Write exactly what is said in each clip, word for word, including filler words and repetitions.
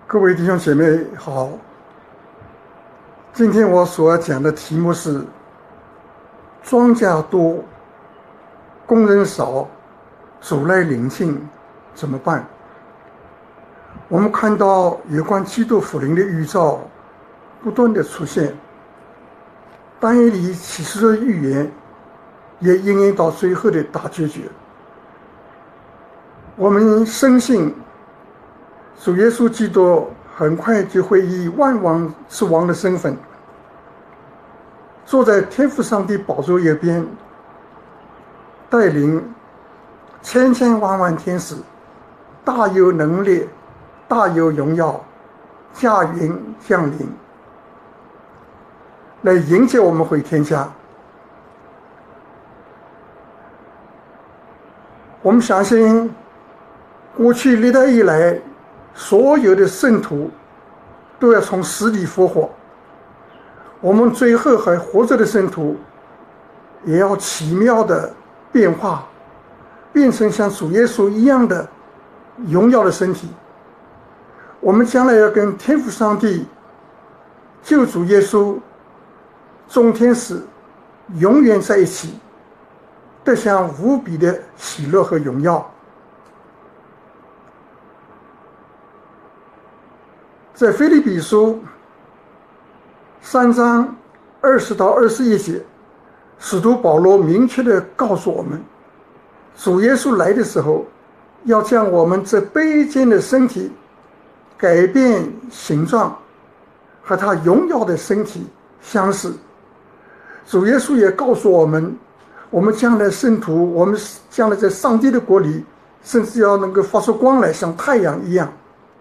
各位弟兄姐妹好，今天我所要讲的题目是庄稼多，工人少，主来临近怎么办？我们看到有关基督福临的预兆不断的出现，但以理启示的预言也应验到最后的大结局。我们深信主耶稣基督很快就会以万王之王的身份坐在天父上帝宝座右边，带领千千万万天使，大有能力，大有荣耀，驾云降临，来迎接我们回天家。我们相信过去历代以来所有的圣徒都要从死里复活，我们最后还活着的圣徒也要奇妙的变化，变成像主耶稣一样的荣耀的身体。我们将来要跟天父上帝、救主耶稣、众天使永远在一起，得享无比的喜乐和荣耀。在腓立比书三章二十到二十一节，使徒保罗明确地告诉我们，主耶稣来的时候，要将我们这卑贱的身体改变形状，和他荣耀的身体相似。主耶稣也告诉我们，我们将来圣徒，我们将来在上帝的国里，甚至要能够发出光来，像太阳一样。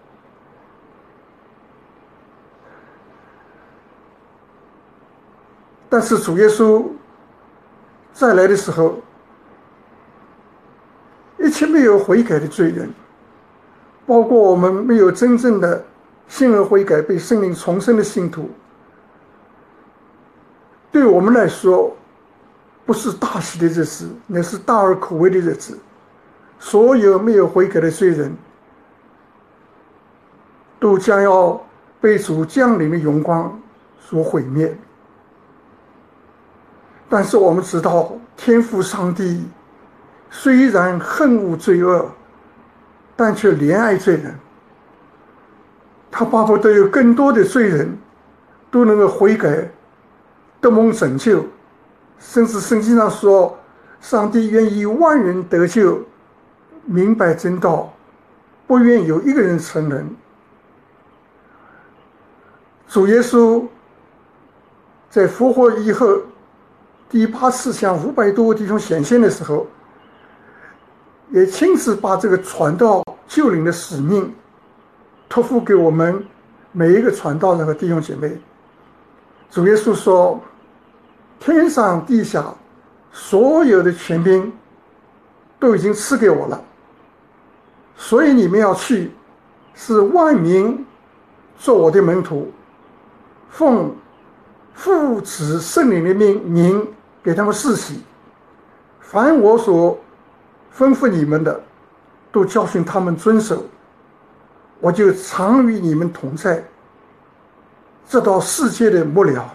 但是主耶稣再来的时候，一切没有悔改的罪人，包括我们没有真正的信而悔改被圣灵重生的信徒，对我们来说不是大喜的日子，那是大而可畏的日子。所有没有悔改的罪人都将要被主降临的荣光所毁灭。但是我们知道，天父上帝虽然恨恶罪恶，但却怜爱罪人。他巴不得有更多的罪人都能够悔改，得蒙拯救。甚至圣经上说，上帝愿意万人得救，明白真道，不愿有一个人成人。主耶稣在复活以后第八次向五百多个弟兄显现的时候，也亲自把这个传道救灵的使命托付给我们每一个传道人和弟兄姐妹。主耶稣说，天上地下所有的权柄都已经赐给我了，所以你们要去，使万民做我的门徒，奉父子圣灵的名给他们施洗，凡我所吩咐你们的，都教训他们遵守，我就常与你们同在，直到世界的末了。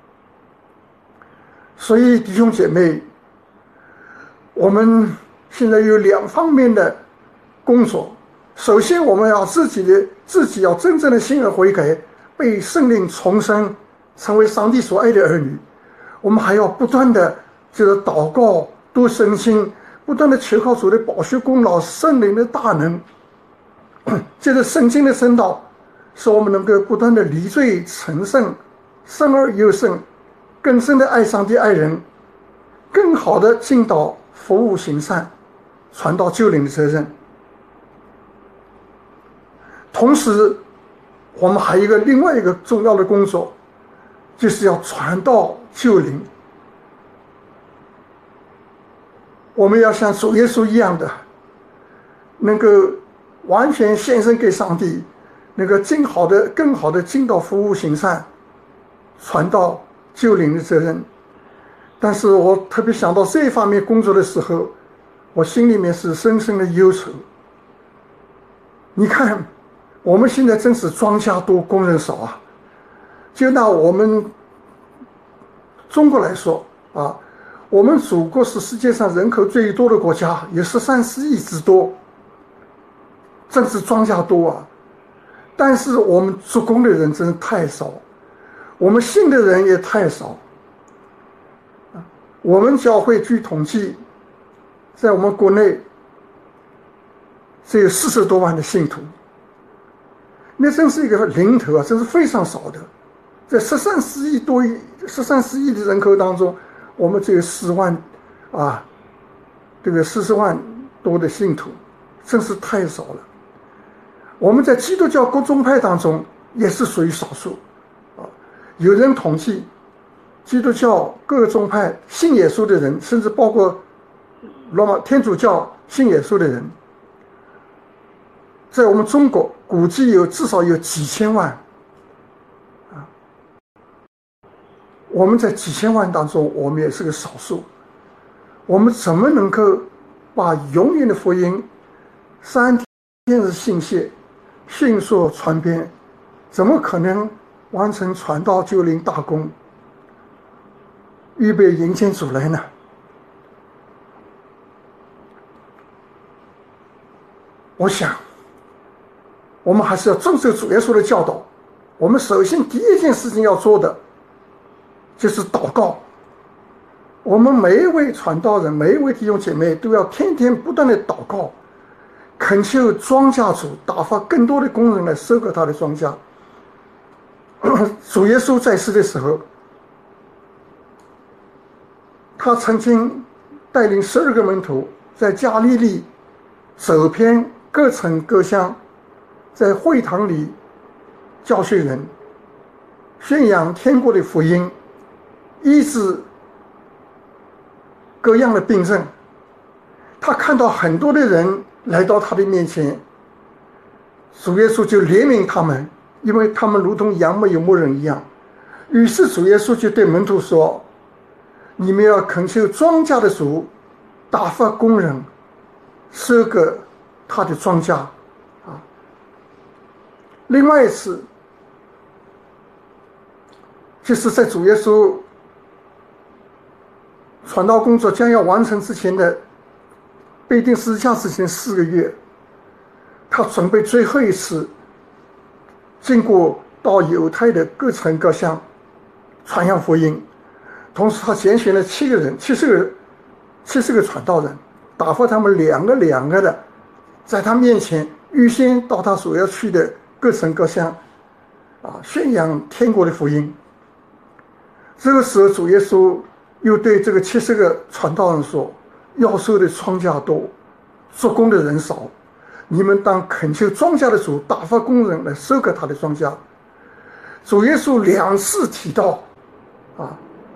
所以弟兄姐妹，我们现在有两方面的工作。首先，我们要自己的自己要真正的信而悔改，被圣灵重生，成为上帝所爱的儿女。我们还要不断的就是祷告，多深信，不断的求靠主的宝血功劳，圣灵的大能，借着圣经的圣道，使我们能够不断的离罪成圣，生而又生，更深的爱上帝爱人，更好的尽到服务行善，传道救灵的责任。同时我们还有一个另外一个重要的工作，就是要传道救灵。我们要像主耶稣一样的，能够完全献身给上帝，能够尽好的更好的尽到服务行善，传道救灵的责任。但是我特别想到这一方面工作的时候，我心里面是深深的忧愁。你看， 我们现在真是庄稼多，工人少啊！就拿我们中国来说啊，我们祖国是世界上人口最多的国家，有十三四亿之多，真是庄稼多啊！但是我们做工的人真的太少，我们信的人也太少。我们教会据统计，在我们国内只有四十多万的信徒，那真是一个零头啊，真是非常少的。在十三四亿多十三四亿的人口当中，我们只有十万啊，这个四十万多的信徒，真是太少了。我们在基督教各宗派当中也是属于少数啊。有人统计，基督教各个宗派信耶稣的人，甚至包括罗马天主教信耶稣的人，在我们中国估计有至少有几千万啊。我们在几千万当中，我们也是个少数。我们怎么能够把永远的福音三天的信息迅速传遍？怎么可能完成传道救灵大功，预备迎接主来呢？我想我们还是要遵守主耶稣的教导。我们首先第一件事情要做的就是祷告。我们每一位传道人，每一位弟兄姐妹都要天天不断的祷告，恳求庄稼主打发更多的工人来收割他的庄稼。主耶稣在世的时候，他曾经带领十二个门徒在加利利走遍各城各乡，在会堂里教训人，宣扬天国的福音，医治各样的病症。他看到很多的人来到他的面前，主耶稣就怜悯他们，因为他们如同羊没有牧人一样。于是主耶稣就对门徒说，你们要恳求庄稼的主打发工人收割他的庄稼啊。另外一次就是在主耶稣传道工作将要完成之前的被钉十字架之前四个月，他准备最后一次经过到犹太的各城各乡传扬福音。同时他拣选了七个人七十个七十个传道人，打发他们两个两个的在他面前预先到他所要去的各城各乡啊，宣扬天国的福音。这个时候主耶稣又对这个七十个传道人说，要收的庄稼多，做工的人少，你们当恳求庄稼的主打发工人来收割他的庄稼。主耶稣两次提到啊，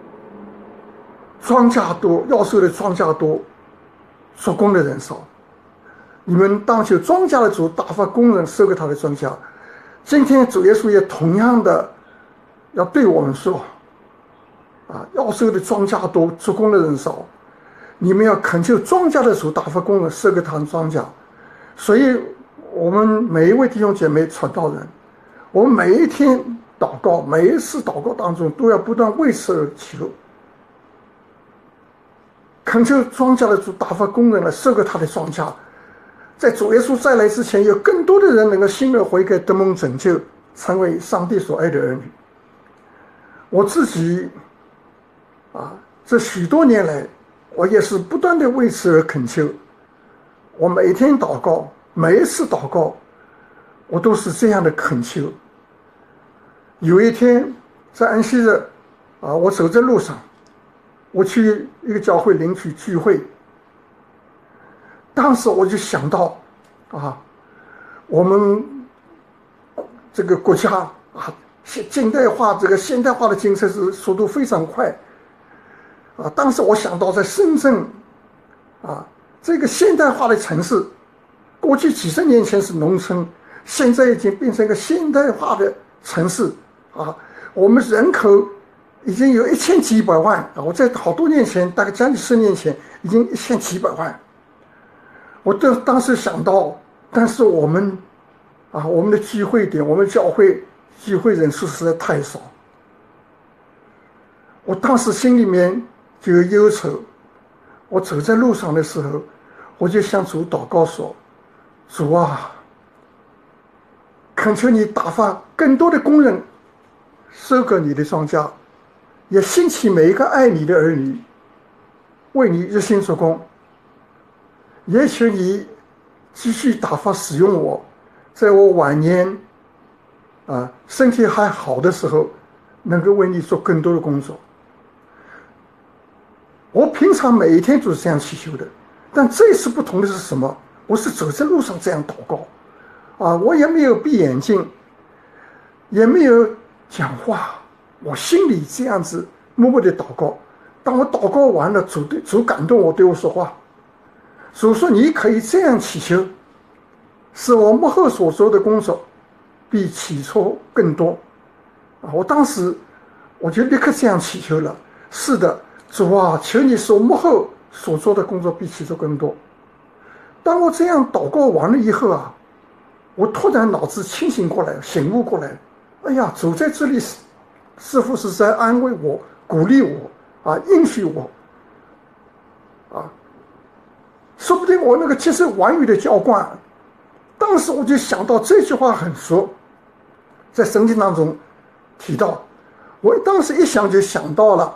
庄稼多，要收的庄稼多，做工的人少，你们当求庄稼的主打发工人收割他的庄稼。今天主耶稣也同样的要对我们说啊，要收的庄稼多，做工的人少，你们要恳求庄稼的主打发工人收割他的庄稼。所以我们每一位弟兄姐妹传道人，我们每一天祷告，每一次祷告当中都要不断为此而求，恳求庄稼的主打发工人来收割他的庄稼。在主耶稣再来之前，有更多的人能够信而悔改，得蒙拯救，成为上帝所爱的儿女。我自己啊，这许多年来，我也是不断的为此而恳求。我每天祷告，每一次祷告，我都是这样的恳求。有一天在安息日啊，我走在路上，我去一个教会领取聚会，当时我就想到啊，我们这个国家啊，近代化这个现代化的进程是速度非常快啊。当时我想到在深圳啊，这个现代化的城市，过去几十年前是农村，现在已经变成一个现代化的城市啊。我们人口已经有一千几百万啊！我在好多年前，大概将近十年前，已经一千几百万。我都当时想到，但是我们啊，我们的聚会点，我们教会聚会人数实在太少。我当时心里面就有忧愁，我走在路上的时候，我就向主祷告说：主啊，恳求你打发更多的工人收割你的庄稼，也兴起每一个爱你的儿女为你热心做工，也求你继续打发使用我，在我晚年啊身体还好的时候，能够为你做更多的工作。我平常每一天都是这样祈求的，但这次不同的是什么？我是走在路上这样祷告啊，我也没有闭眼睛，也没有讲话，我心里这样子默默的祷告。当我祷告完了，主对主感动我，对我说话。主说：你可以这样祈求，使我幕后所做的工作比起初更多啊！我当时我就立刻这样祈求了。是的，主啊，求你使我幕后所做的工作比起初更多。当我这样祷告完了以后啊，我突然脑子清醒过来，醒悟过来。哎呀，主在这里似乎是在安慰我、鼓励我啊，应许我啊。说不定我那个接受完语的浇灌，当时我就想到这句话很熟，在圣经当中提到，我当时一想就想到了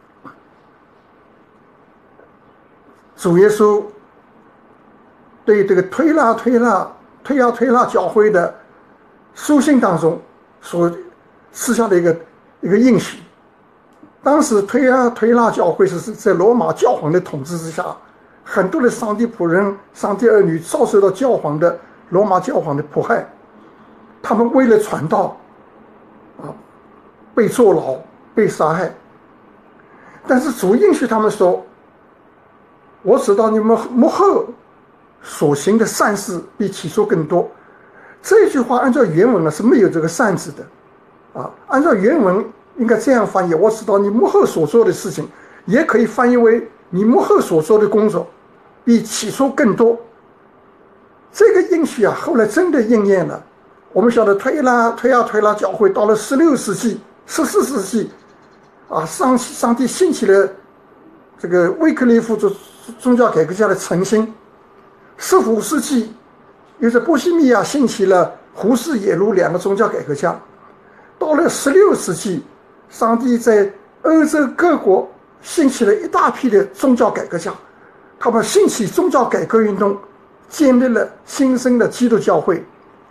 主耶稣对这个推拉推拉推拉推拉教会的书信当中所赐下的一个一个应许。当时推拉推拉教会是在罗马教皇的统治之下，很多的上帝仆人、上帝儿女遭受到教皇的罗马教皇的迫害，他们为了传道啊，被坐牢、被杀害。但是主应许他们说：我知道你们幕后所行的善事比起初更多。这句话按照原文呢是没有这个善字的啊，按照原文应该这样翻译：我知道你幕后所做的事情，也可以翻译为你幕后所做的工作比起初更多。这个应许啊，后来真的应验了。我们晓得推拉推啊推拉教会到了十六世纪、十四世纪啊，上上帝兴起了这个威克利夫宗宗教改革家的诚心。十五世纪又在波西米亚兴起了胡适、耶鲁两个宗教改革家。到了十六世纪，上帝在欧洲各国兴起了一大批的宗教改革家，他们兴起宗教改革运动，建立了新生的基督教会。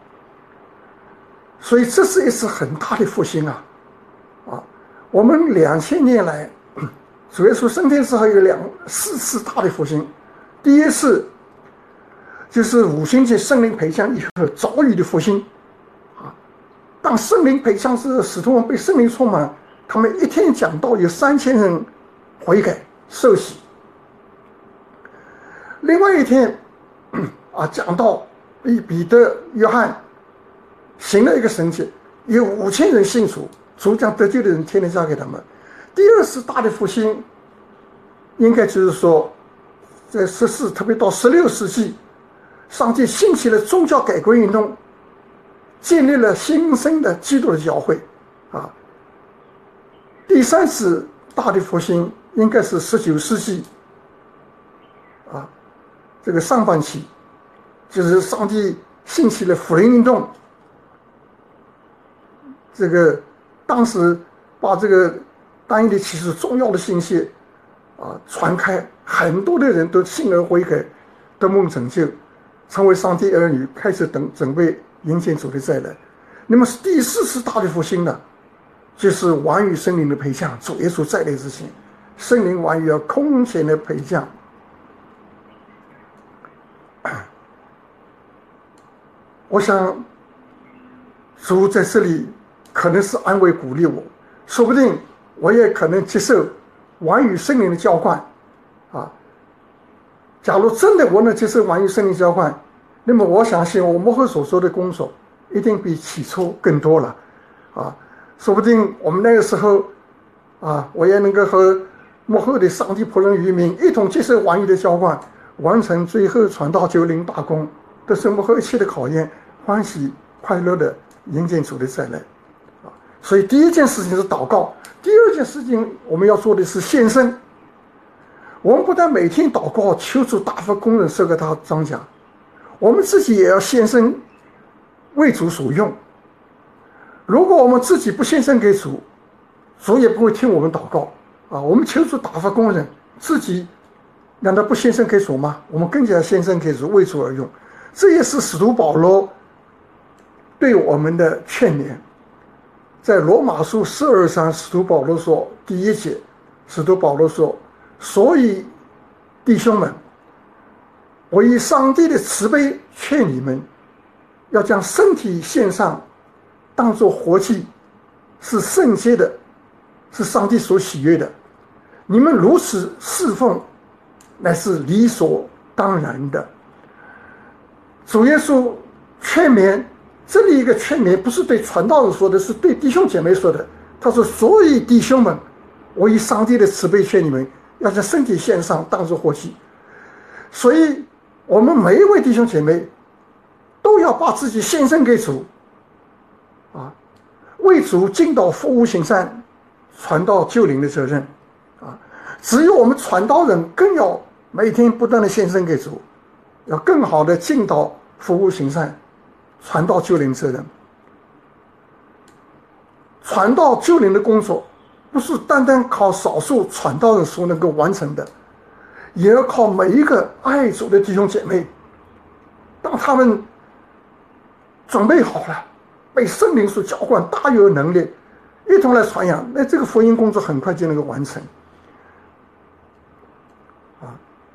所以这是一次很大的复兴啊！啊，我们两千年来，主耶稣升天之后有两四次大的复兴。第一次就是五旬节圣灵培降以后早已的复兴啊！当圣灵培降时，使徒们被圣灵充满，他们一天讲道有三千人悔改受洗。另外一天啊，讲到比彼得、约翰行了一个神迹，有五千人信主，主将得救的人天天加给他们。第二次大的复兴，应该就是说，在十四，特别到十六世纪，上帝兴起了宗教改革运动，建立了新生的基督的教会啊。第三次大的复兴应该是十九世纪啊，这个上半期，就是上帝兴起了福音运动。这个当时把这个单一的启示重要的信息啊传开，很多的人都信而悔改，得蒙拯救，成为上帝儿女，开始等准备迎接主的再来。那么第四次大的复兴呢，就是完与圣灵的培降，主耶稣再来之前，圣灵完与要空前的培降。我想主在这里可能是安慰鼓励我，说不定我也可能接受完与圣灵的浇灌啊。假如真的我能接受完与圣灵浇灌，那么我相信我幕后所做的工作一定比起初更多了啊。说不定我们那个时候啊，我也能够和幕后的上帝仆人渔民一同接受完与的浇灌，完成最后传道救灵大功，得胜幕后一切的考验，欢喜快乐的迎接主的再来。啊，所以第一件事情是祷告，第二件事情我们要做的是献身。我们不但每天祷告求主大发公人，收割他庄稼，我们自己也要献身为主所用。如果我们自己不献身给主，主也不会听我们祷告啊。我们求主大发公人，自己难道不献身给主吗？我们更加献身给主，为主而用。这也是使徒保罗对我们的劝勉。在罗马书十二章，使徒保罗说，第一节，使徒保罗说，所以弟兄们，我以上帝的慈悲劝你们，要将身体献上，当作活祭，是圣洁的，是上帝所喜悦的。你们如此侍奉，乃是理所当然的。主耶稣劝勉，这里一个劝勉不是对传道人说的，是对弟兄姐妹说的。他说，所以弟兄们，我以上帝的慈悲劝你们，要将身体献上，当作活祭。所以我们每一位弟兄姐妹都要把自己献身给主啊，为主尽到服务行善、传道救灵的责任啊。只有我们传道人更要每天不断的献身给主，要更好的尽到服务行善、传道救灵责任。传道救灵的工作不是单单靠少数传道人所能够完成的，也要靠每一个爱主的弟兄姐妹。当他们准备好了，被圣灵所浇灌，大有能力，一同来传扬，那这个福音工作很快就能够完成。啊，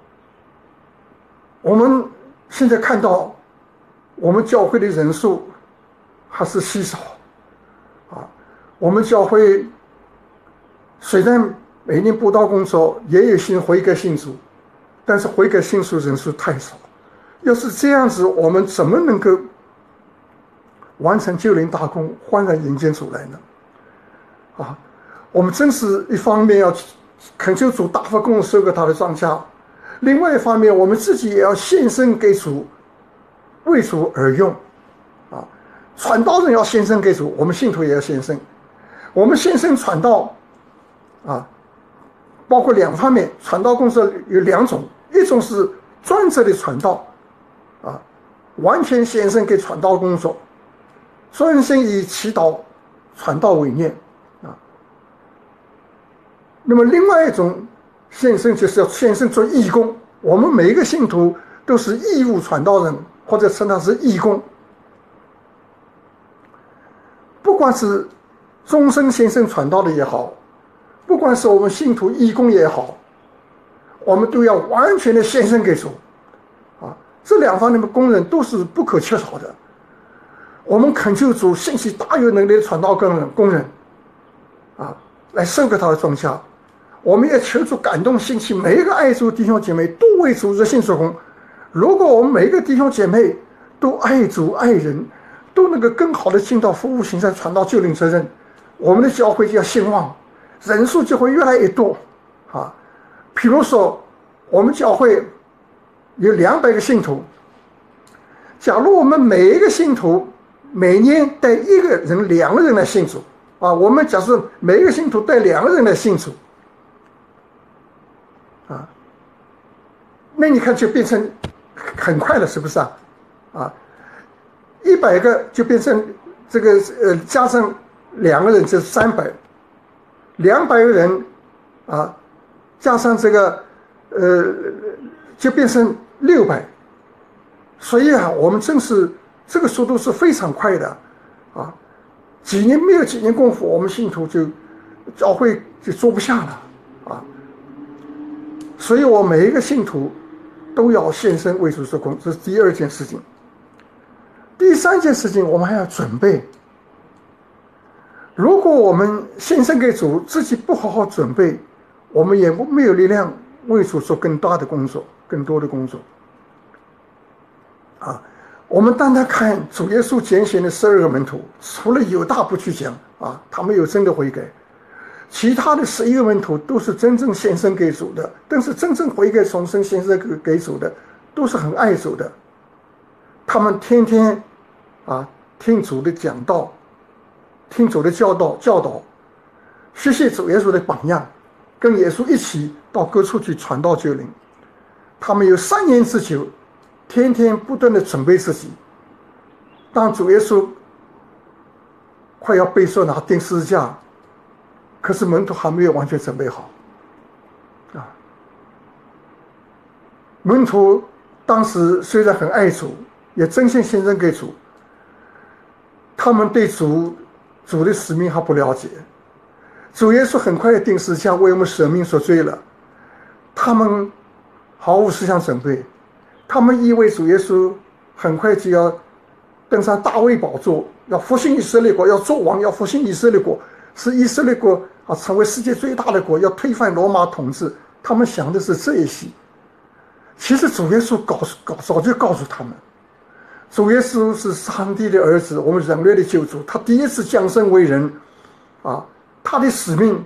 我们现在看到，我们教会的人数还是稀少。啊，我们教会虽然每年布道工作也有信悔改信主，但是悔改信主人数太少。要是这样子，我们怎么能够完成救灵大功，焕然迎接主来呢？啊，我们真是一方面要恳求主大发公收割他的庄稼，另外一方面我们自己也要献身给主，为主而用。啊，传道人要献身给主，我们信徒也要献身。我们献身传道啊，包括两方面，传道工作有两种，一种是专职的传道啊，完全献身给传道工作，专心以祈祷传道为念啊。那么另外一种献身就是要献身做义工，我们每一个信徒都是义务传道人，或者称他是义工。不管是终身献身传道的也好，不管是我们信徒义工也好，我们都要完全的献身给主啊。这两方面的工人都是不可缺少的。我们恳求主兴起大有能力的传道工人工人啊，来收割他的庄稼。我们也求主感动兴起每一个爱主弟兄姐妹，都为主热心做工。如果我们每一个弟兄姐妹都爱主爱人，都能够更好的尽到服务行善、传道救灵责任，我们的教会就要兴旺，人数就会越来越多啊。比如说我们教会有两百个信徒，假如我们每一个信徒每年带一个人、两个人来信主啊，我们假设每一个信徒带两个人来信主啊，那你看就变成很快了，是不是啊？啊，一百个就变成这个呃，加上两个人就是三百，两百个人啊，加上这个呃，就变成六百。所以啊，我们真是这个速度是非常快的啊！几年没有几年功夫，我们信徒就教会就做不下了啊！所以我每一个信徒都要献身为主做工，这是第二件事情。第三件事情，我们还要准备。如果我们献身给主，自己不好好准备，我们也没有力量为主做更大的工作、更多的工作。啊，我们单单看主耶稣拣选的十二个门徒，除了犹大不去讲啊，他没有真的悔改，其他的十一个门徒都是真正献身给主的，但是真正悔改重生献身给主的，都是很爱主的。他们天天啊， 听主的讲道，听主的教导教导，学习主耶稣的榜样，跟耶稣一起到各处去传道救灵。他们有三年之久，天天不断的准备自己。当主耶稣快要被受拿钉十字架，可是门徒还没有完全准备好啊。门徒当时虽然很爱主，也真心献身给主，他们对主主的使命还不了解。主耶稣很快要钉十字架，为我们舍命所罪了，他们毫无思想准备。他们以为主耶稣很快就要登上大卫宝座，要复兴以色列国，要做王，要复兴以色列国，使以色列国啊成为世界最大的国，要推翻罗马统治。他们想的是这一些。其实主耶稣告诉告早就告诉他们，主耶稣是上帝的儿子，我们人类的救主，他第一次降生为人啊，他的使命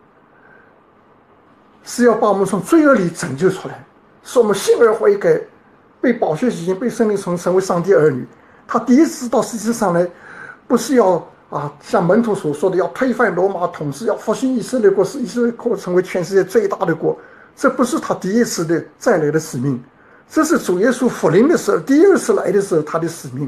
是要把我们从罪恶里拯救出来，使我们信而悔改，被宝血洗净，被圣灵重成为上帝儿女。他第一次到世界上来，不是要啊像门徒所说的要推翻罗马统治，要复兴以色列国，使以色列国成为全世界最大的国。这不是他第一次的再来的使命，这是主耶稣复临的时候，第二次来的时候他的使命。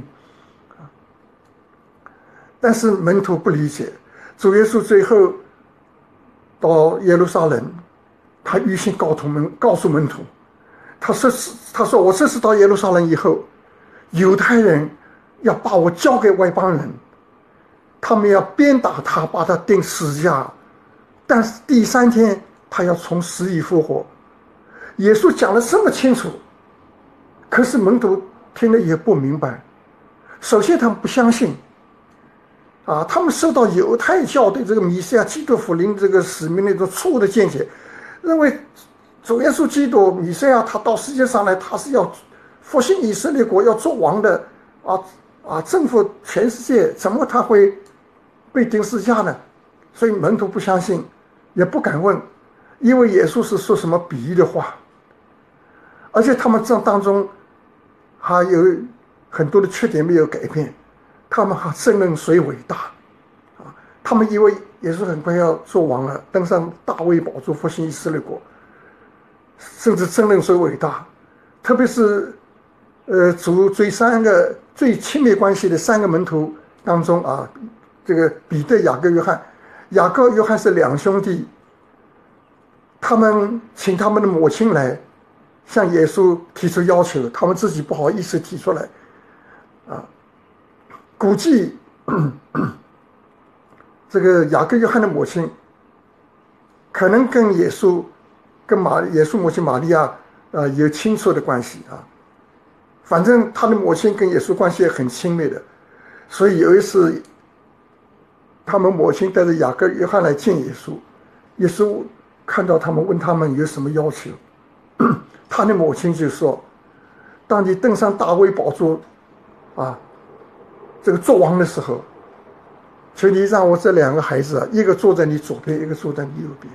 但是门徒不理解，主耶稣最后到耶路撒冷，他预先告诉门告诉门徒，他说他说我这次到耶路撒冷以后，犹太人要把我交给外邦人，他们要鞭打他，把他钉十字架，但是第三天他要从死里复活。耶稣讲得这么清楚，可是门徒听了也不明白。首先他们不相信啊，他们受到犹太教对这个弥赛亚基督复临这个使命的一种错误的见解，认为主耶稣基督弥赛亚他到世界上来，他是要复兴以色列国，要做王的啊啊，征服全世界，怎么他会被钉十字架呢？所以门徒不相信，也不敢问，因为耶稣是说什么比喻的话，而且他们这当中还有很多的缺点没有改变，他们还争论谁伟大啊！他们以为耶稣很快要做王了，登上大卫宝座，复兴以色列国，甚至争论谁伟大。特别是呃，主最三个最亲密关系的三个门徒当中啊，这个彼得、雅各、约翰，雅各、约翰是两兄弟，他们请他们的母亲来向耶稣提出要求，他们自己不好意思提出来啊。估计这个雅各、约翰的母亲可能跟耶稣跟马耶稣母亲玛利亚呃有亲疏的关系啊。反正他的母亲跟耶稣关系也很亲密的，所以有一次他们母亲带着雅各、约翰来见耶稣，耶稣看到他们，问他们有什么要求，他的母亲就说，当你登上大卫宝座啊这个做王的时候，求你让我这两个孩子啊，一个坐在你左边，一个坐在你右边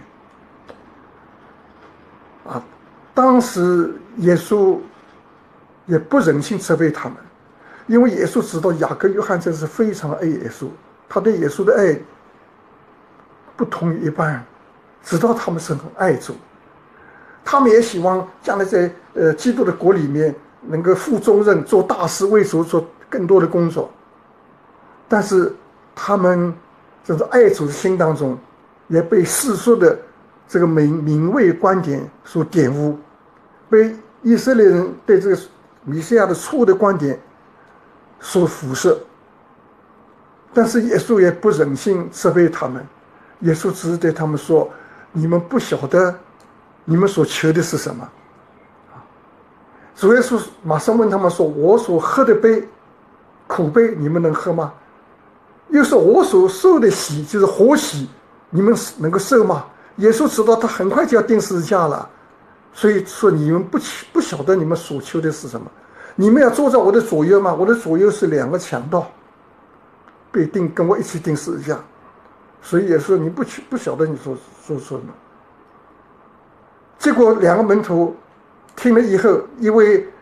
啊。当时耶稣也不忍心责备他们，因为耶稣知道雅各、约翰这是非常爱耶稣，他对耶稣的爱不同于一般，知道他们是很爱主，他们也希望将来在呃基督的国里面能够负重任，做大事，为主做更多的工作。但是他们这种爱主的心当中，也被世俗的这个名名位观点所玷污，被以色列人对这个弥赛亚的错误的观点所辐射。但是耶稣也不忍心责备他们，耶稣只是对他们说，你们不晓得你们所求的是什么。主耶稣马上问他们说，我所喝的杯苦杯你们能喝吗？又说我所受的洗就是活洗，你们能够受吗？耶稣知道他很快就要钉十字架了，所以说你们不不晓得你们所求的是什么。你们要坐在我的左右吗？我的左右是两个强盗，被钉跟我一起钉十字架，所以也说你不不晓得你所所说的。结果两个门徒听了以后，因为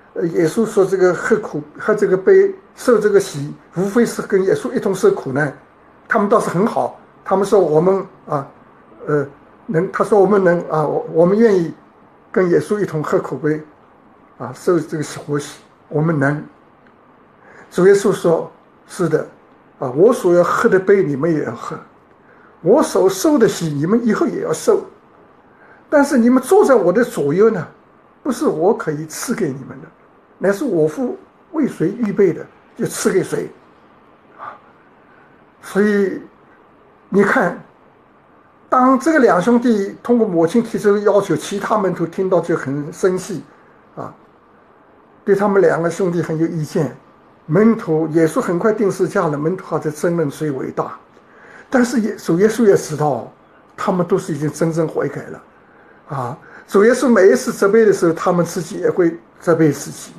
呃，耶稣说这个喝苦喝这个杯受这个洗，无非是跟耶稣一同受苦难。他们倒是很好，他们说我们啊，呃，能，他说我们能啊，我我们愿意跟耶稣一同喝苦杯，啊，受这个活洗，我们能。主耶稣说：“是的，啊，我所要喝的杯你们也要喝，我所受的洗你们以后也要受。但是你们坐在我的左右呢，不是我可以赐给你们的，乃是我父为谁预备的，就赐给谁。”啊，所以你看，当这个两兄弟通过母亲提出的要求，其他门徒听到就很生气，啊，对他们两个兄弟很有意见。门徒耶稣很快定十字架了，门徒还在争论谁伟大，但是耶主耶稣也知道，他们都是已经真正悔改了，啊，主耶稣每一次责备的时候，他们自己也会责备自己，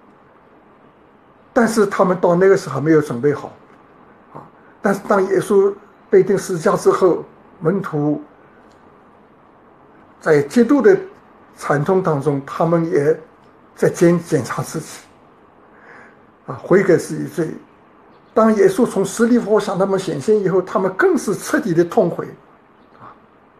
但是他们到那个时候还没有准备好，啊，但是当耶稣被钉十字架之后，门徒在极度的惨痛当中，他们也在检检查自己。啊，悔改是一罪。当耶稣从死里复活向他们显现以后，他们更是彻底的痛悔，啊，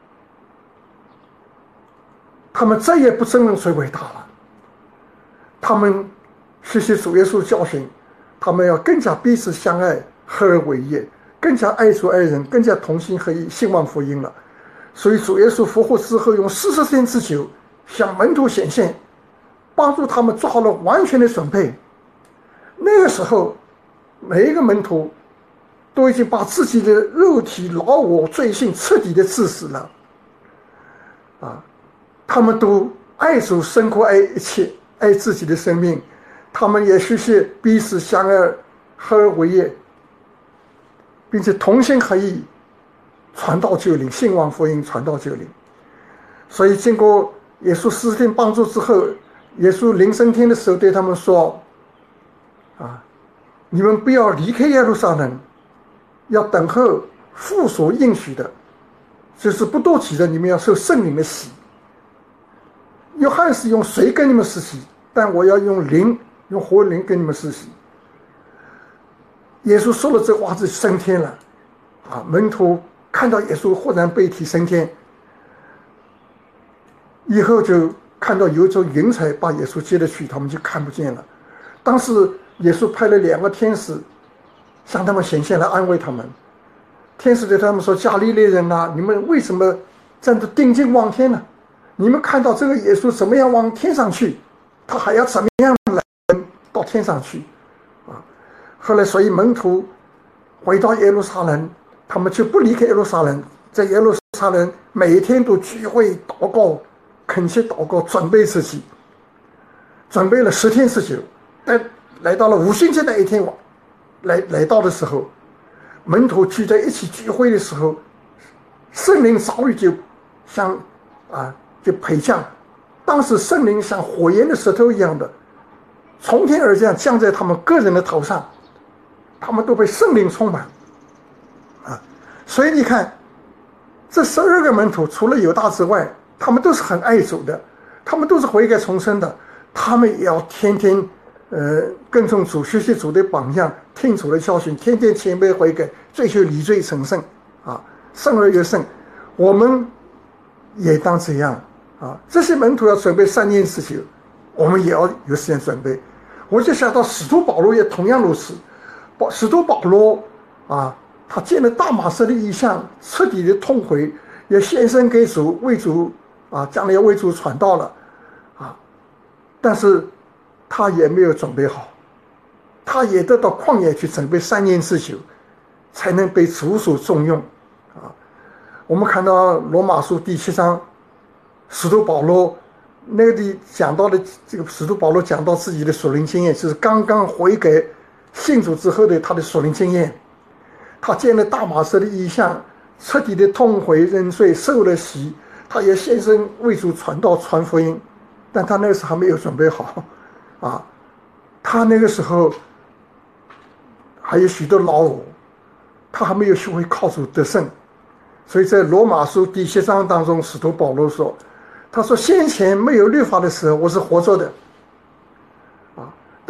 他们再也不争论谁伟大了。他们学习主耶稣教训，他们要更加彼此相爱，合而为一，更加爱主爱人，更加同心合一，兴旺福音了。所以主耶稣复活之后，用四十天之久向门徒显现，帮助他们做好了完全的准备。那个时候，每一个门徒都已经把自己的肉体老我罪性彻底的治死了，啊，他们都爱主胜过爱一切，爱自己的生命，他们也学习彼此相爱，合而为一，并且同心合意传道救灵，兴旺福音，传道救灵。所以经过耶稣四十天帮助之后，耶稣临升天的时候对他们说，啊，你们不要离开耶路撒冷，要等候父所应许的，就是不多期的，你们要受圣灵的洗。约翰是用水跟你们施洗，但我要用灵，用活灵跟你们施洗。耶稣说了这话就升天了，啊，门徒看到耶稣忽然被提升天，以后就看到有一座云彩把耶稣接了去，他们就看不见了。当时耶稣派了两个天使向他们显现来安慰他们。天使对他们说：“加利利人啊，你们为什么站着定睛望天呢？你们看到这个耶稣怎么样往天上去，他还要怎么样来到天上去？”啊，后来所以门徒回到耶路撒冷，他们就不离开耶路撒冷，在耶路撒冷每一天都聚会祷告，恳切祷告，准备自己，准备了十天之久。但来到了五旬节那一天，来来到的时候，门徒聚在一起聚会的时候，圣灵早已就像啊就培降，当时圣灵像火焰的石头一样的从天而降，降在他们个人的头上，他们都被圣灵充满啊。所以你看，这十二个门徒除了犹大之外，他们都是很爱主的，他们都是悔改重生的，他们也要天天呃，跟从主，学习主的榜样，听主的教训，天天谦卑悔改，追求理罪成圣，啊，胜而又胜。我们也当这样啊！这些门徒要准备三年之久，我们也要有时间准备。我就想到使徒保罗也同样如此。保使徒保罗啊，他见了大马士的异象，彻底的痛悔，也献身给主，为主啊，将来要为主传道了啊，但是他也没有准备好，他也得到旷野去准备三年之久，才能被主所重用啊。我们看到罗马书第七章，使徒保罗那个里讲到的这个使徒保罗讲到自己的属灵经验，就是刚刚悔改信主之后的他的属灵经验。他见了大马士的异象，彻底的痛悔认罪，受了洗，他也献身为主传道传福音，但他那个时候还没有准备好啊，他那个时候还有许多老我，他还没有学会靠主得胜。所以在罗马书第七章当中，使徒保罗说，他说先前没有律法的时候，我是活着的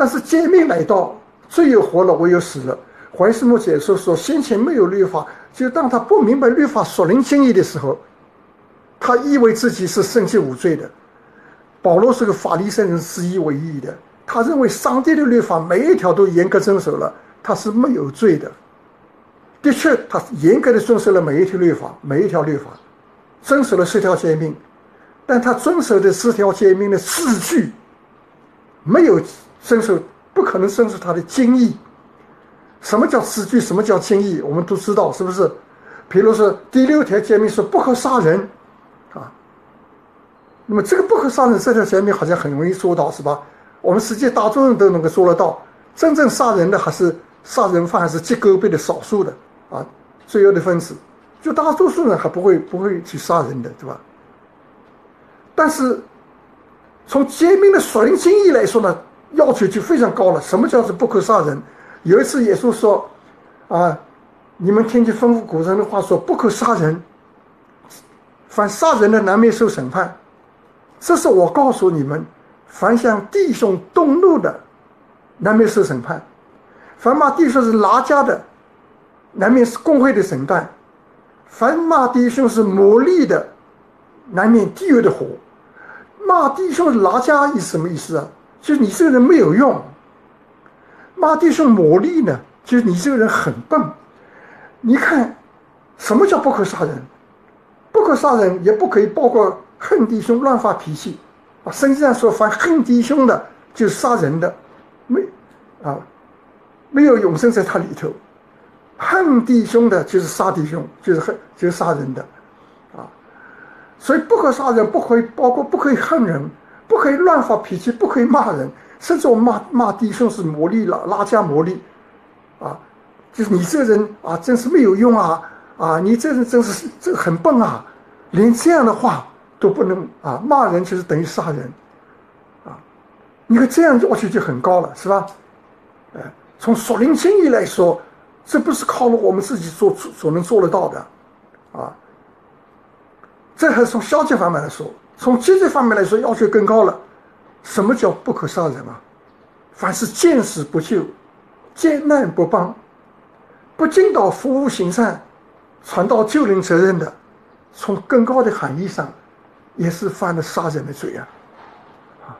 但是诫命来到，罪有活了，我有死了。怀斯牧解说说，先前没有律法，就当他不明白律法属灵经义的时候，他以为自己是圣洁无罪的。保罗是个法利赛人，自以为义的，他认为上帝的律法每一条都严格遵守了，他是没有罪的。的确，他严格的遵守了每一条律法，每一条律法，遵守了十条诫命，但他遵守的十条诫命的字句，没有遵守，不可能遵守他的经义。什么叫字句？什么叫经义？我们都知道，是不是？比如说第六条诫命说不可杀人，啊，那么这个不可杀人这条诫命好像很容易做到，是吧？我们世界大众人都能够做得到。真正杀人的还是杀人犯，还是极个别的少数的啊，罪恶的分子，就大多数人还不会不会去杀人的，对吧？但是从诫命的属灵经义来说呢，要求就非常高了。什么叫做不可杀人？有一次耶稣说啊，你们听见吩咐古人的话说，不可杀人，凡杀人的难免受审判。这是我告诉你们，凡向弟兄动怒的难免受审判，凡骂弟兄是拿家的难免是公会的审判，凡骂弟兄是魔力的难免地狱的火。骂弟兄拿家是什么意思啊？就是你这个人没有用。骂弟兄魔力呢，就是你这个人很笨。你看什么叫不可杀人？不可杀人也不可以包括恨弟兄、乱发脾气啊。圣经上说，凡恨弟兄的就是杀人的，没啊没有永生在他里头。恨弟兄的就是杀弟兄，就是恨就是杀人的啊。所以不可杀人，不可以包括不可以恨人，不可以乱发脾气，不可以骂人。甚至我骂骂弟兄是魔力了，拉加魔力，啊，就是你这人啊，真是没有用啊，啊，你这人真是这很笨啊，连这样的话都不能啊，骂人就是等于杀人，啊，你看这样要求就很高了，是吧？哎，从属灵经义来说，这不是靠了我们自己做所能做得到的，啊，这还是从消极方面来说，从积极方面来说要求更高了。什么叫不可杀人啊？凡是见死不救、见难不帮、不尽到服务行善、传到救人责任的，从更高的含义上，也是犯了杀人的罪啊！啊，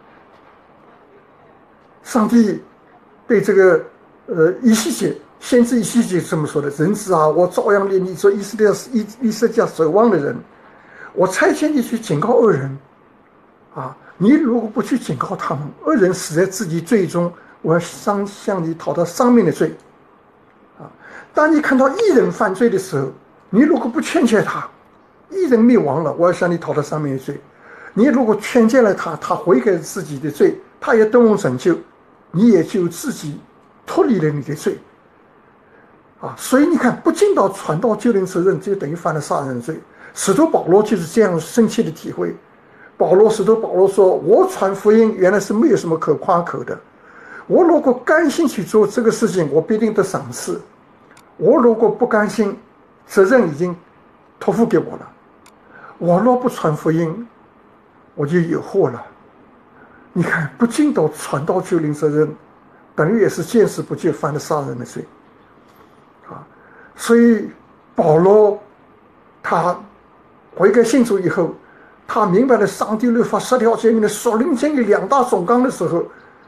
上帝对这个呃以西结先知以西结这么说的：人子啊，我照样立你做以色列以以色列守望的人，我差遣你去警告恶人啊。你如果不去警告他们，恶人死在自己罪中，我要向向你讨到上面的罪啊！当你看到义人犯罪的时候，你如果不劝诫他，义人灭亡了，我要向你讨到上面的罪。你如果劝诫了他，他悔改自己的罪，他也得蒙拯救，你也就自己脱离了你的罪啊！所以你看，不尽到传道救人责任，就等于犯了杀人罪。使徒保罗就是这样深切的体会。保罗使徒保罗说，我传福音原来是没有什么可夸口的，我如果甘心去做这个事情，我必定得赏赐，我如果不甘心，责任已经托付给我了，我若不传福音，我就有祸了。你看，不尽到传道救人责任，等于也是见死不救，犯了杀人的罪啊！所以保罗他悔改信主以后，他明白了上帝律法十条诫命的属灵经义两大总纲的时候，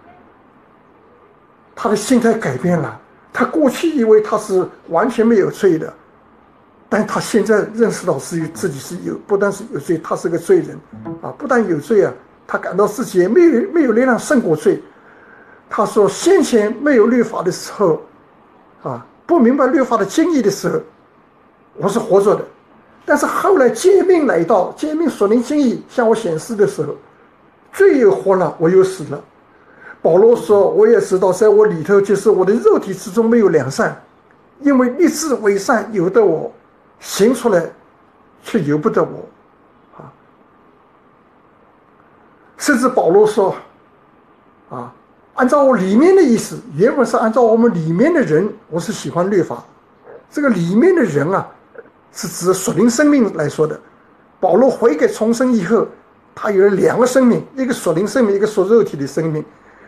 他的心态改变了。他过去以为他是完全没有罪的，但他现在认识到自己自己是有，不但是有罪，他是个罪人啊！不但有罪啊，他感到自己也没有没有力量胜过罪。他说，先前没有律法的时候啊，不明白律法的经义的时候，我是活着的。但是后来诫命来到，诫命属灵经义向我显示的时候，罪又活了，我又死了。保罗说，我也知道在我里头，就是我的肉体之中没有良善，因为立志为善由得我，行出来却由不得我啊。甚至保罗说啊，按照我里面的意思，原本是按照我们里面的人，我是喜欢律法。这个里面的人啊，是指属灵生命来说的。保罗悔改重生以后，他有了两个生命，一个属灵生命，一个属肉体的生命。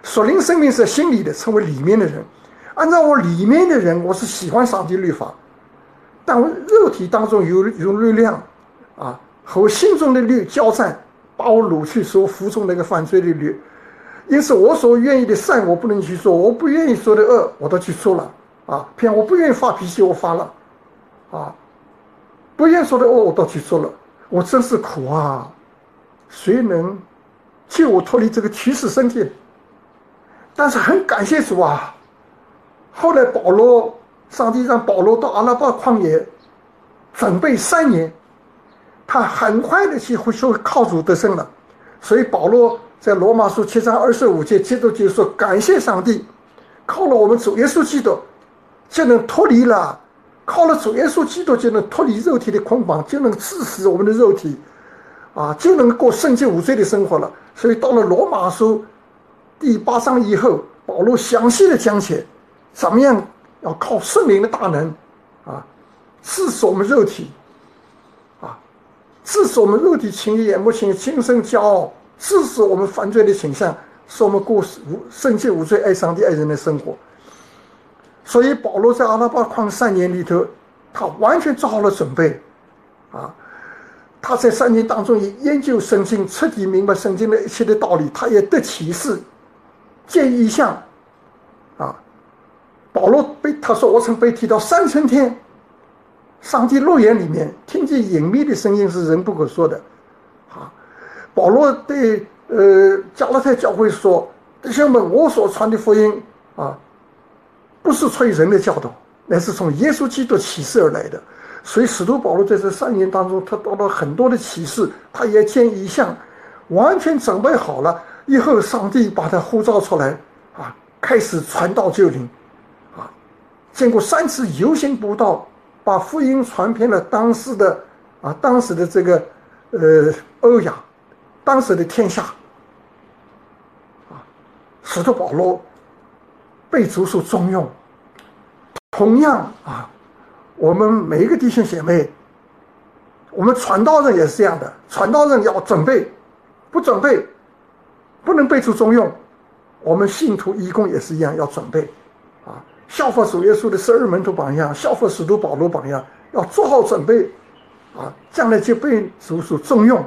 属灵生命是心里的，称为里面的人。按照我里面的人，我是喜欢上帝律法，但我肉体当中有有力量啊，和我心中的律交战，把我掳去，使我服从那个犯罪的律。因此我所愿意的善我不能去做，我不愿意说的恶我都去做了啊，偏我不愿意发脾气我发了啊，不愿意说的恶我都去做了，我真是苦啊！谁能救我脱离这个驱使身体？但是很感谢主啊！后来保罗，上帝让保罗到阿拉伯旷野准备三年，他很快的去回收靠主得胜了。所以保罗在罗马书七章二十五节接着就说：感谢上帝，靠了我们主耶稣基督，就能脱离了，靠了主耶稣基督就能脱离肉体的捆绑，就能治死我们的肉体，啊，就能过圣洁无罪的生活了。所以到了罗马书第八章以后，保罗详细的讲解怎么样要靠圣灵的大能啊，治死我们肉体啊，治死我们肉体情欲、眼目情欲、今生骄傲，治死我们犯罪的倾向，使我们过圣洁无罪、爱上帝爱人的生活。所以保罗在阿拉伯旷三年里头，他完全做好了准备啊。他在三年当中也研究圣经，彻底明白圣经的一切的道理，他也得启示、见异象啊。保罗被他说：“我曾被提到三层天，上帝乐园里面，听见隐秘的声音是人不可说的。”啊，保罗对呃加拉太教会说：“弟兄们，我所传的福音啊，不是出于人的教导，乃是从耶稣基督启示而来的。”所以使徒保罗在这三年当中，他得到很多的启示，他也见异象，完全准备好了。以后上帝把他呼召出来啊，开始传道救灵啊，经过三次游行布道，把福音传遍了当时的啊当时的这个呃欧亚，当时的天下啊，使徒保罗被主所重用。同样啊，我们每一个弟兄姐妹，我们传道人也是这样的，传道人要准备，不准备不能被主重用。我们信徒义工也是一样，要准备啊，效法主耶稣的十二门徒榜样，效法使徒保罗榜样，要做好准备啊，将来就被主所重用。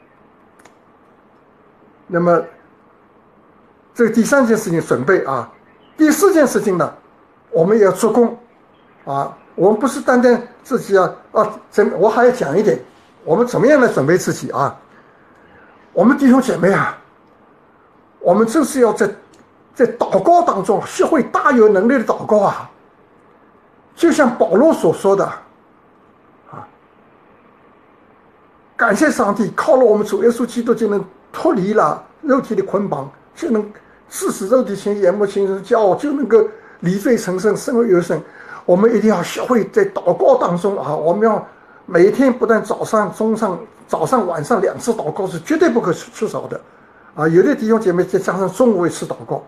那么这个第三件事情准备啊，第四件事情呢，我们也要做工啊。我们不是单单自己啊啊，怎我还要讲一点，我们怎么样来准备自己啊？我们弟兄姐妹啊，我们真是要在在祷告当中学会大有能力的祷告啊，就像保罗所说的啊，感谢上帝，靠了我们主耶稣基督就能脱离了肉体的捆绑，就能致使肉体情眼目情欲骄傲，就能够离罪成圣，生而有生。我们一定要学会在祷告当中啊，我们要每天不但早上、中上、早上、晚上两次祷告是绝对不可缺少的啊。有的弟兄姐妹再加上中午一次祷告，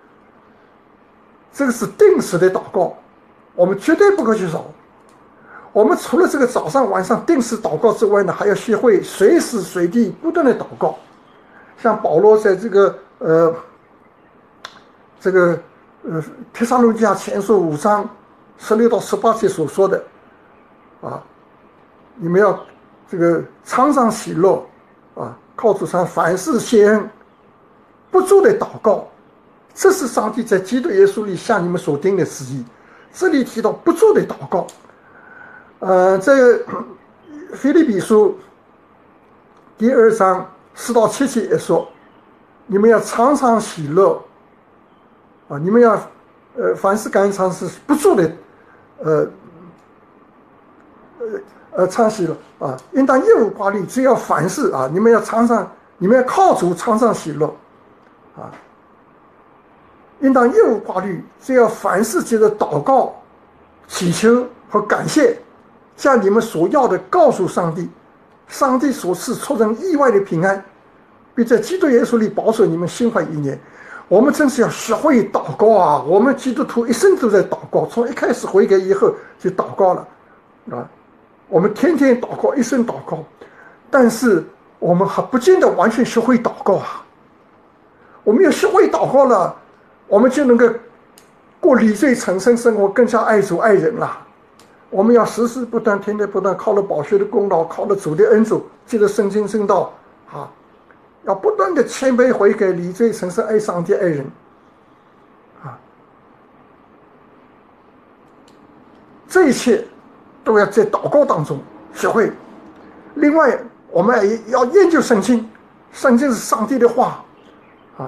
这个是定时的祷告，我们绝对不可缺少。我们除了这个早上、晚上定时祷告之外呢，还要学会随时随地不断的祷告。像保罗在这个呃这个呃帖撒罗尼迦前书五章十六到十八节所说的啊，你们要这个常常喜乐啊，靠主上凡事谢恩，不住的祷告，这是上帝在基督耶稣里向你们所定的旨意。这里提到不住的祷告，呃，在腓立比书第二章四到七节也说，你们要常常喜乐啊，你们要呃凡事感恩常是不住的呃呃呃常喜乐啊，应当业无挂虑，只要凡事啊，你们要常常，你们要靠主常常喜乐啊，应当业无挂虑，只要凡事接着祷告、祈求和感谢，将你们所要的告诉上帝，上帝所赐出人意外的平安，并在基督耶稣里保守你们心怀意念。我们真是要学会祷告啊！我们基督徒一生都在祷告，从一开始悔改以后就祷告了啊。我们天天祷告，一生祷告，但是我们还不见得完全学会祷告啊。 我们要学会祷告了，我们就能够过离罪成圣生活，更加爱主爱人了。我们要时时不断、天天不断，靠着宝血的功劳，靠着主的恩主，借着圣经圣道啊，要不断的谦卑悔改，离罪成圣，爱上帝爱人啊。这一切都要在祷告当中学会。另外，我们也要研究圣经，圣经是上帝的话啊，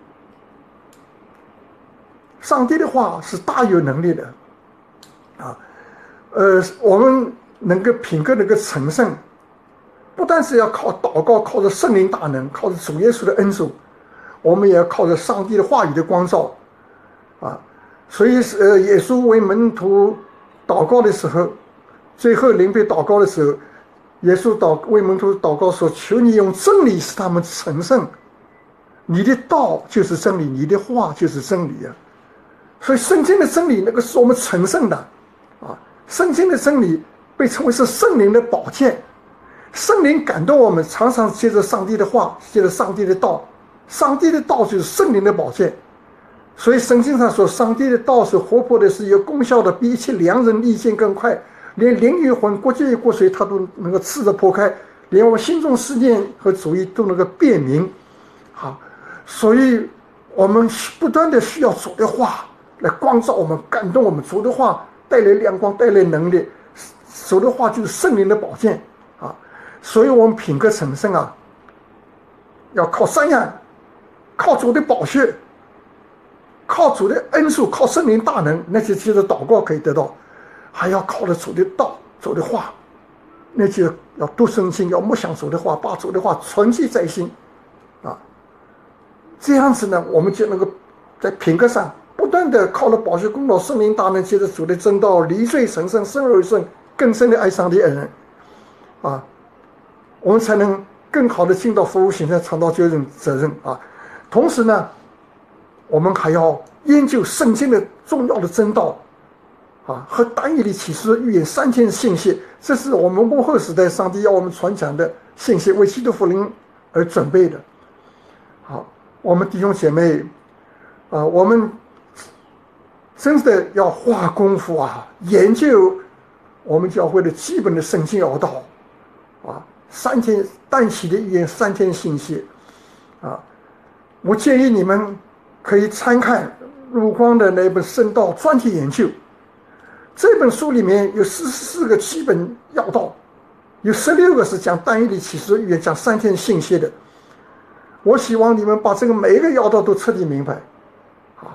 上帝的话是大有能力的啊。呃，我们能够品格能够成圣，不但是要靠祷告，靠着圣灵大能，靠着主耶稣的恩主，我们也要靠着上帝的话语的光照啊。所以呃，耶稣为门徒祷告的时候，最后临别祷告的时候，耶稣祷为门徒祷告说：“求你用真理使他们成圣，你的道就是真理，你的话就是真理啊。”所以圣经的真理那个是我们成圣的啊。圣经的真理被称为是圣灵的宝剑，圣灵感动我们，常常借着上帝的话，借着上帝的道，上帝的道就是圣灵的宝剑。所以圣经上说，上帝的道是活泼的，是有功效的，比一切良人利剑更快，连灵与魂、国界与国髓，它都能够刺着破开，连我们心中思念和主意都能够辨明。好，所以我们不断的需要主的话来光照我们，感动我们。主的话带来亮光，带来能力，主的话就是圣灵的宝剑啊！所以我们品格成圣啊，要靠三样：靠主的宝血，靠主的恩赐，靠圣灵大能，那就接着祷告可以得到；还要靠着主的道、主的话，那就要读圣经，要默想主的话，把主的话存记在心啊。这样子呢，我们就能够在品格上不断的靠着宝血功劳，圣灵大能，借着主的真道，离罪成圣，生而为圣，更深的爱上帝爱人啊，我们才能更好的尽到服务、行善、传道救人责任啊。同时呢，我们还要研究圣经的重要的真道啊，和但以理启示预言三天信息，这是我们末后时代上帝要我们传讲的信息，为基督福音而准备的。好，我们弟兄姐妹啊，我们真的要花功夫啊，研究我们教会的基本的圣经要道啊，三天但启的预言三天信息啊。我建议你们可以参看陆光的那本圣道专题研究，这本书里面有四十四个基本要道，有十六个是讲但以理启示预言讲三天信息的。我希望你们把这个每一个要道都彻底明白啊，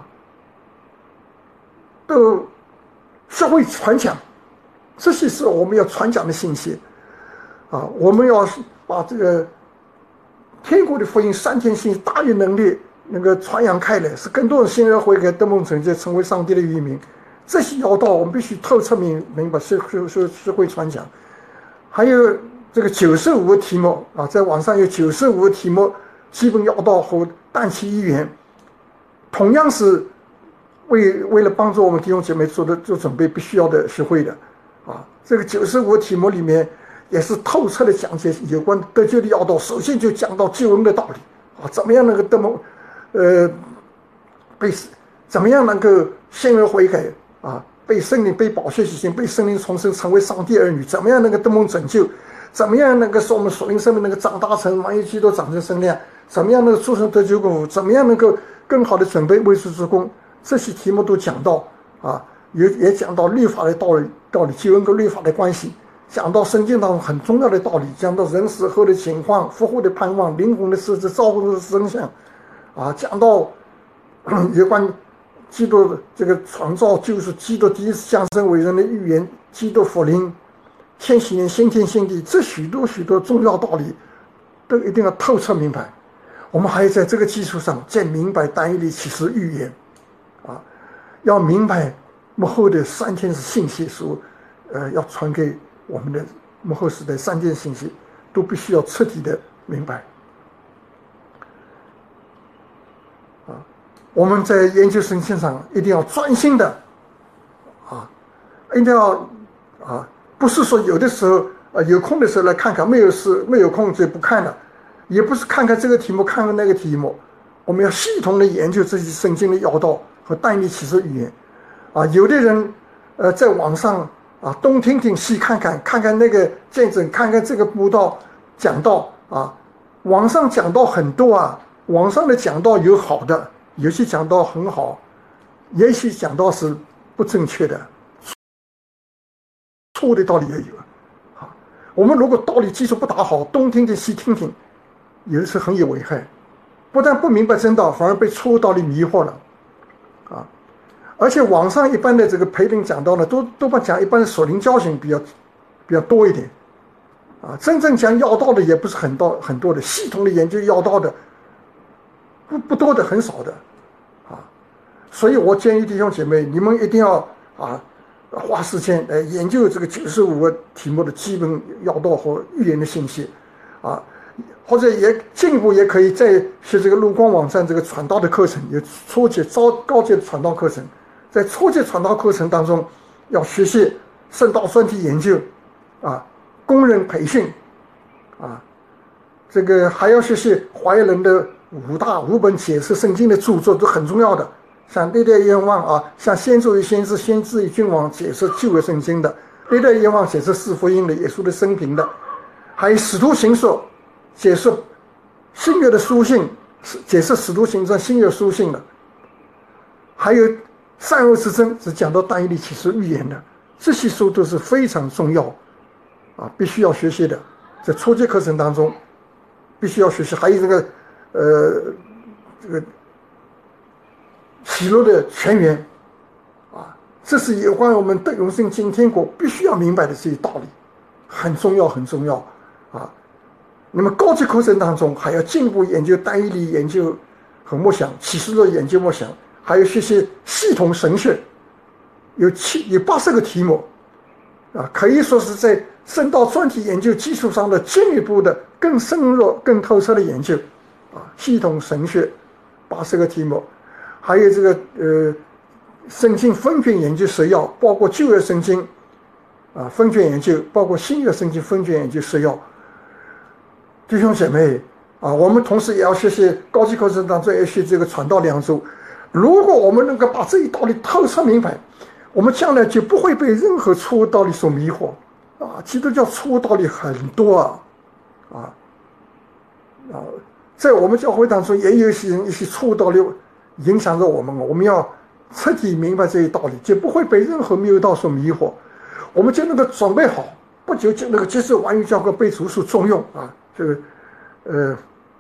都学会传讲，这些是我们要传讲的信息啊。我们要把这个天国的福音三天信息大有能力能够传扬开来，使更多人信而悔改，得蒙拯救，成为上帝的渔民。这些要道我们必须透彻明明白，学学学会传讲。还有这个九十五个题目啊，在网上有九十五个题目，基本要道和但启预言，同样是为为了帮助我们弟兄姐妹做的做准备，必须要的学会的啊。这个九十五个题目里面也是透彻的讲解有关得救的要道。首先就讲到救恩的道理啊，怎么样能够得蒙，呃，被怎么样能够信而悔改啊，被圣灵被宝血洗净，被圣灵重生，成为上帝儿女，怎么样能够得蒙拯救，怎么样能够使我们属灵生命能够长大成满有基督长成身量，怎么样能够促成得救功夫，怎么样能够更好的准备为主之功，这些题目都讲到啊，也也讲到律法的道理，道理救恩跟律法的关系，讲到圣经当中很重要的道理，讲到人死后的情况，复活的盼望，灵魂的实质，造物的真相啊，讲到有关基督这个创造救赎，基督第一次降生为人的预言，基督福临，千禧年新天新地，这许多许多重要道理都一定要透彻明白。我们还要在这个基础上再明白但以理启示预言啊，要明白末后的三天是信息书，呃，要传给我们的末后时代三件信息，都必须要彻底的明白啊。我们在研究圣经上一定要专心的啊，一定要啊，不是说有的时候啊有空的时候来看看，没有事没有空就不看了，也不是看看这个题目看看那个题目我们要系统的研究这些圣经的要道和但以理启示预言啊。有的人呃在网上啊东听听西看看，看看那个见证，看看这个布道讲道啊，网上讲道很多啊，网上的讲道有好的，有些讲道很好，也许讲道是不正确的，错误的道理也有啊。我们如果道理基础不打好，东听听西听听，有的时候很有危害，不但不明白真道，反而被错误道理迷惑了啊。而且网上一般的这个培灵讲道呢，都都把讲一般的属灵教训比较比较多一点啊，真正讲要道的也不是很多很多的，系统的研究要道的不不多的，很少的啊。所以我建议弟兄姐妹，你们一定要啊花时间来研究这个九十五个题目的基本要道和预言的信息啊，或者也进一步也可以再学这个陆光网站这个传道的课程，有初级、高高阶的传道课程。在初级传道课程当中，要学习圣道专题研究啊，工人培训啊，这个还要学习怀仁的五大五本解释圣经的著作，都很重要的。像历代愿望啊，像先知与先知、先知与君王解释旧约圣经的，历代愿望解释四福音的、耶稣的生平的，还有使徒行述解释新约的书信，解释使徒行传新约书信的，还有善恶之争是讲到但以理启示预言的，这些书都是非常重要啊，必须要学习的。在初级课程当中必须要学习。还有这个呃这个喜乐的泉源啊，这是有关我们得永生进天国必须要明白的这些道理，很重要很重要啊。那么高级课程当中还要进一步研究但以理研究和默想，启示录研究默想，还有学习系统神学，有七有八十个题目啊，可以说是在圣道专题研究基础上的进一步的更深入更透彻的研究啊。系统神学八十个题目，还有这个呃圣经分卷研究摘要，包括旧约圣经啊分卷研究，包括新约圣经分卷研究摘要。弟兄姐妹啊，我们同时也要学习高级课程当中要学这个传道两周。如果我们能够把这一道理透彻明白，我们将来就不会被任何错误道理所迷惑啊！基督教错误道理很多啊啊啊！在我们教会当中也有一些人一些错误道理影响着我们，我们要彻底明白这一道理，就不会被任何谬道所迷惑，我们就能够准备好，不久就能够接受完全教会被主所重用啊！这个呃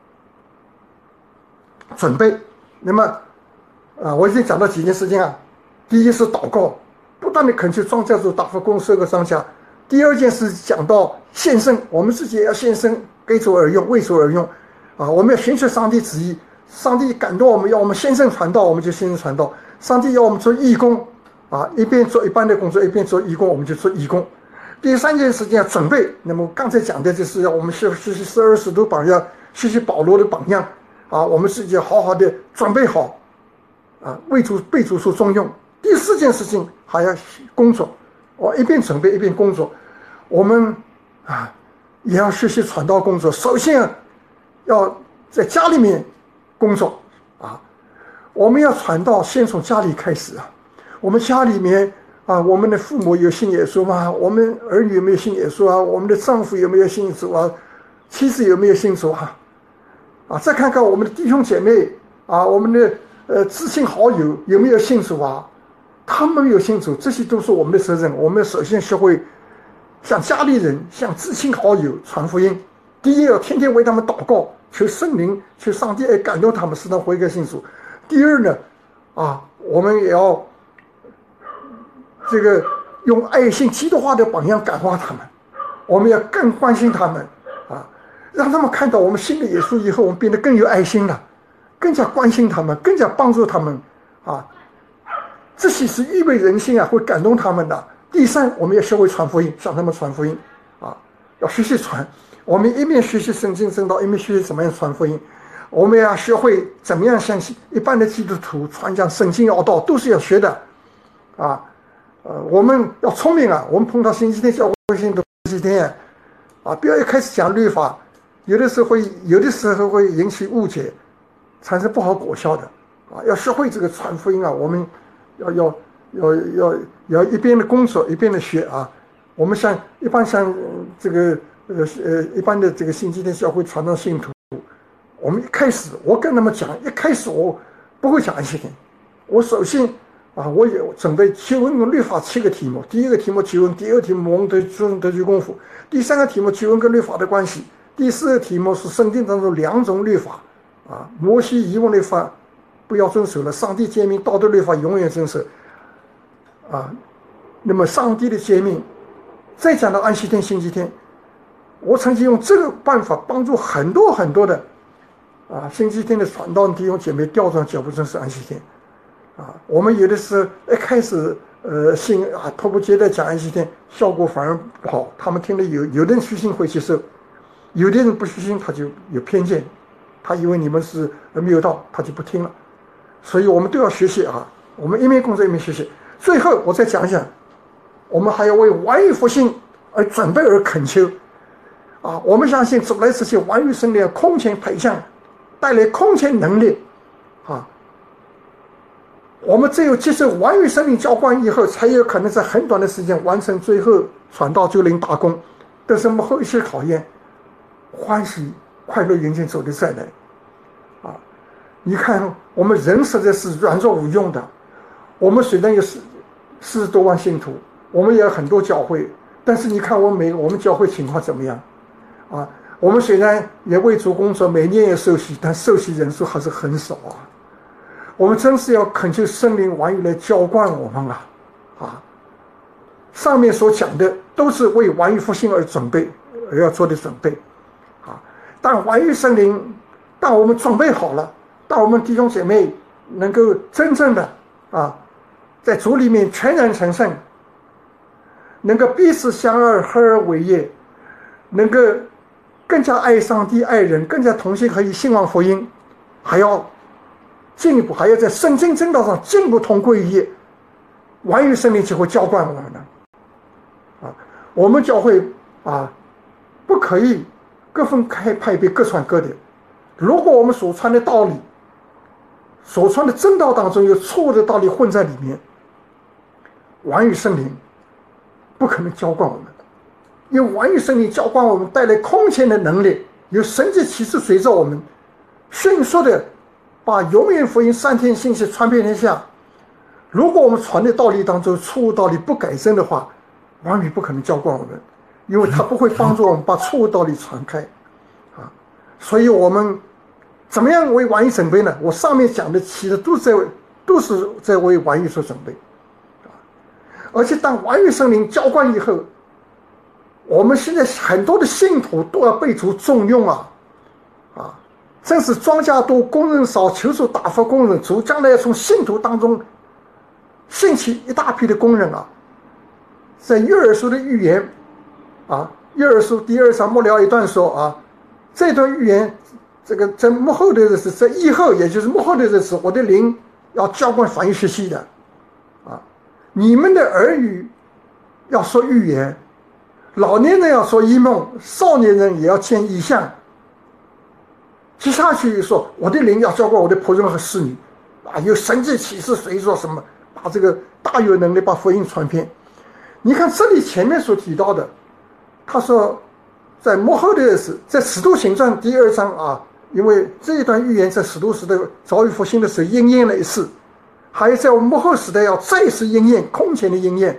准备，那么啊，我已经讲到几件事情啊。第一是祷告，不断的恳求庄稼主打发工收割庄稼。第二件事讲到献身，我们自己也要献身，给主而用，为主而用啊！我们要寻求上帝旨意，上帝感动我们要我们献身传道，我们就献身传道；上帝要我们做义工啊，一边做一般的工作，一边做义工，我们就做义工。第三件事情要准备，那么刚才讲的就是要我们学习十二使徒榜样，学习保罗的榜样啊，我们自己要好好的准备好啊，为主被主所重用。第四件事情还要工作，我一边准备一边工作。我们啊也要学习传道工作，首先要在家里面工作啊，我们要传道先从家里开始啊。我们家里面啊，我们的父母有信耶稣吗？我们儿女有没有信耶稣啊？我们的丈夫有没有信主啊？妻子有没有信主啊？啊，再看看我们的弟兄姐妹啊，我们的呃知心好友有没有信主啊？他们有信主，这些都是我们的责任。我们首先学会向家里人、向至亲好友传福音。第一，要天天为他们祷告，求圣灵、求上帝来感动他们，使他悔改信主。第二呢，啊，我们也要这个用爱心、基督化的榜样感化他们。我们要更关心他们啊，让他们看到我们信了耶稣以后，我们变得更有爱心了，更加关心他们，更加帮助他们啊。这些是预备人心啊，会感动他们的。第三，我们要学会传福音，向他们传福音啊，要学习传。我们一面学习圣经正道，一面学习怎么样传福音。我们要学会怎么样向一般的基督徒传讲圣经要道，都是要学的啊。呃，我们要聪明啊。我们碰到星期天教会性的星期天啊，不要一开始讲律法，有的时候会有的时候会引起误解。 产生不好果效的啊！要学会这个传福音啊，我们要要要要要一边的工作一边的学啊。我们像一般像这个呃呃一般的这个星期天教会传道信徒，我们一开始我跟他们讲，一开始我不会讲安息天，我首先啊，我也准备求问跟律法七个题目。第一个题目求问，第二个题目蒙德尊德居功夫，第三个题目求问跟律法的关系，第四个题目是圣经当中两种律法啊，摩西遗忘律法不要遵守了，上帝诫命道德律法永远遵守啊。那么上帝的诫命，再讲到安息天、星期天，我曾经用这个办法帮助很多很多的啊星期天的传道弟兄姐妹调转脚步，遵守安息天。啊，我们有的时候一开始，呃，信啊，迫不及待讲安息天，效果反而不好。他们听了有有的人虚心会接受，有的人不虚心，他就有偏见，他以为你们是谬道，他就不听了。所以我们都要学习啊，我们一面工作一面学习。最后我再讲一讲，我们还要为完语复兴而准备而恳求。啊，我们相信主来之前，完语圣灵空前培降，带来空前能力，啊。我们只有接受完语圣灵浇灌以后，才有可能在很短的时间完成最后传道救灵大功。但是幕后一些考验，欢喜快乐迎接主的再来。啊，你看我们人实在是软弱无用的。我们虽然有四四十多万信徒，我们也有很多教会，但是你看我们每我们教会情况怎么样？啊，我们虽然也为主工作，每年也受洗，但受洗人数还是很少啊。我们真是要恳求圣灵完语来浇灌我们啊！啊，上面所讲的都是为完语复兴而准备，而要做的准备啊。当完语圣灵，当我们准备好了，当我们弟兄姐妹能够真正的啊，在主里面全然成圣，能够彼此相爱，合而为一，能够更加爱上帝、爱人，更加同心合一，兴旺福音，还要进一步还要在圣经正道上进一步同归于一，完语圣灵就会浇灌我们的啊。我们教会啊，不可以各分开派别，各传各的。如果我们所传的道理，所传的正道当中有错误的道理混在里面，完语圣灵不可能浇灌我们的，因为完语圣灵浇灌我们带来空前的能力，有神迹奇事随着我们迅速的把永远福音三天信息传遍天下。如果我们传的道理当中错误道理不改正的话，完语不可能浇灌我们，因为它不会帮助我们把错误道理传开啊。所以我们怎么样为完语准备呢？我上面讲的其实都是在都是在为完语所准备啊。而且当完语圣灵浇灌以后，我们现在很多的信徒都要被主重用啊啊！正是庄稼多，工人少，求主打发工人，主将来要从信徒当中兴起一大批的工人啊。在约珥书的预言啊，约珥书第二章末了一段说啊，这段预言，这个在幕后的日子，在以后，也就是幕后的日子，我的灵要浇灌凡有学习的啊，你们的儿女要说预言，老年人要说异梦，少年人也要见异象。接下去说，我的灵要浇灌我的仆人和侍女啊，有神迹启示，谁说什么，把这个大有能力把福音传遍。你看这里前面所提到的，他说在末后的日子，在使徒行传第二章啊，因为这一段预言在使徒时代遭遇复兴的时候应验了一次，还有在末后时代要再次应验，空前的应验。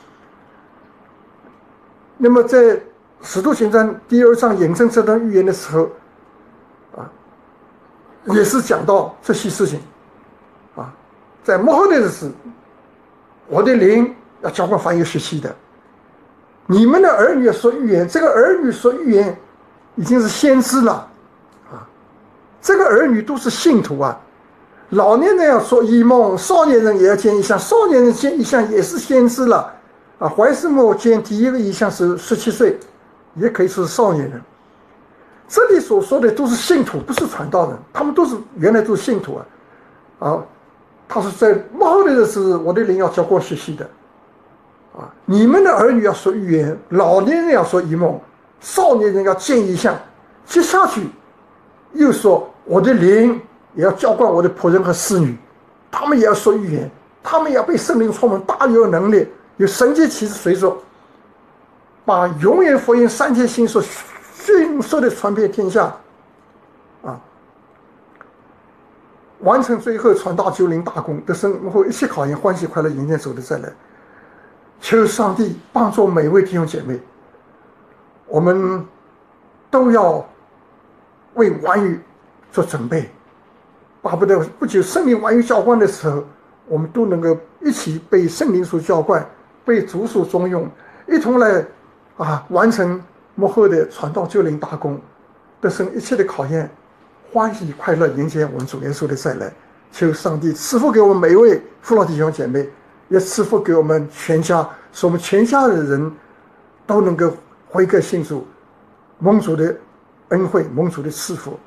那么在使徒行传第二章引证这段预言的时候啊，也是讲到这些事情啊，在末后的日子，我的灵要浇灌凡有学习的，你们的儿女要说预言，这个儿女说预言已经是先知了啊，这个儿女都是信徒啊。老年人要说异梦，少年人也要见异象，少年人见异象也是先知了啊。怀斯莫见第一个异象是十七岁，也可以是少年人。这里所说的都是信徒，不是传道人，他们都是原来都是信徒啊啊。他说在末后的日子，我的灵要浇灌学习的啊，你们的儿女要说预言，老年人要说异梦，少年人要见异象。接下去又说我的灵也要浇灌我的仆人和侍女，他们也要说预言，他们也要被圣灵充满，大有能力，有神迹奇事随着，把永远福音三千新说迅速的传遍天下，啊，完成最后传道救灵大功，得胜幕后一切考验，欢喜快乐迎接主的再来。求上帝帮助每位弟兄姐妹，我们都要为晚雨做准备，巴不得不久圣灵晚雨浇灌的时候，我们都能够一起被圣灵所浇灌，被主所重用，一同来啊完成幕后的传道救灵大功，得胜一切的考验，欢喜快乐迎接我们主耶稣的再来。求上帝赐福给我们每一位父老弟兄姐妹，也赐福给我们全家，使我们全家的人都能够悔改信主，蒙主的恩惠，蒙主的赐福。